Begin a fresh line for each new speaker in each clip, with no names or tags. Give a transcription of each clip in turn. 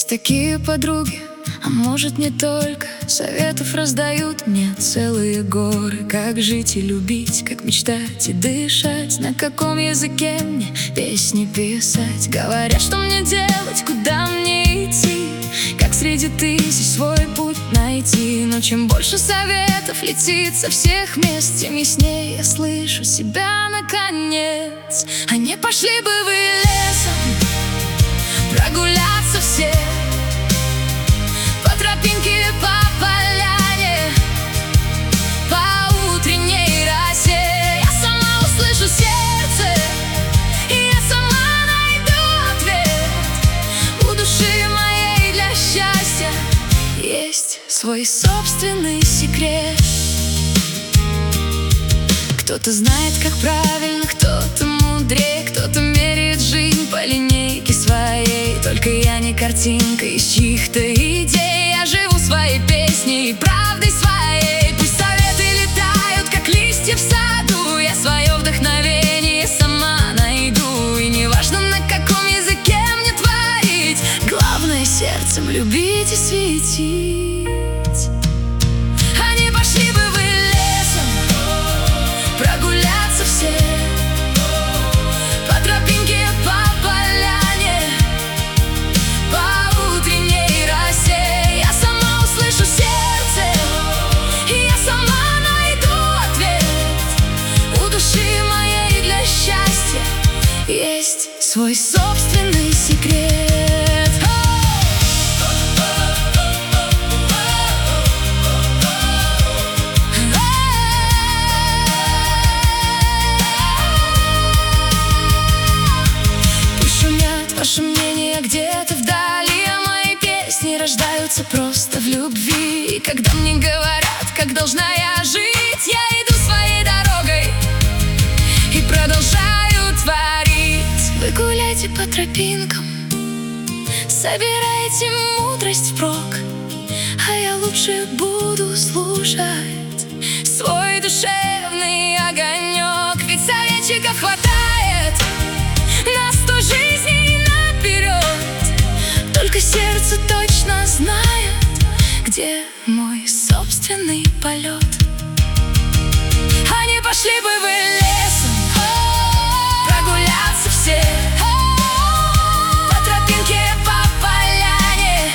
такие подруги, а может не только, советов раздают мне целые горы. Как жить и любить, как мечтать и дышать, на каком языке мне песни писать. Говорят, что мне делать, куда мне идти, как среди тысяч свой путь найти. Но чем больше советов летит со всех мест, тем яснее я слышу себя наконец. А не пошли бы вы лесом прогуляться все, по тропинке, по поляне, по утренней росе. Я сама услышу сердце, и я сама найду ответ. У души моей для счастья есть свой собственный секрет. Кто-то знает, как правильно, кто-то мудрее, кто-то меряет жизнь по линейке своей. Только я не картинка из чьих-то идей, я живу своей песней и правдой своей. Пусть советы летают, как листья в саду, я свое вдохновение сама найду. И неважно, на каком языке мне творить, главное сердцем любить и светить. А не пошли бы вы лесом прогуляться все, по тропинке, по поляне, по утренней росе. Я сама услышу сердце, и я сама найду ответ. У души моей для счастья есть свой собственный секрет. Ваше мнение где-то вдали, а мои песни рождаются просто в любви. И когда мне говорят, как должна я жить, я иду своей дорогой и продолжаю творить. Вы гуляйте по тропинкам, собирайте мудрость впрок, а я лучше буду слушать свой душевный огонек. Ведь советчиков хватает на 100 жизней наперед, только сердце точно знает, где мой собственный полет. А не пошли бы вы лесом прогуляться все, по тропинке, по поляне,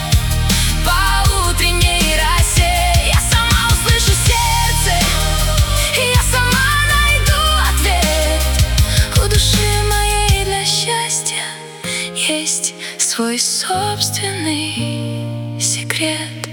по утренней росе. Я сама услышу сердце, и я сама найду ответ. У души моей для счастья есть свой собственный секрет.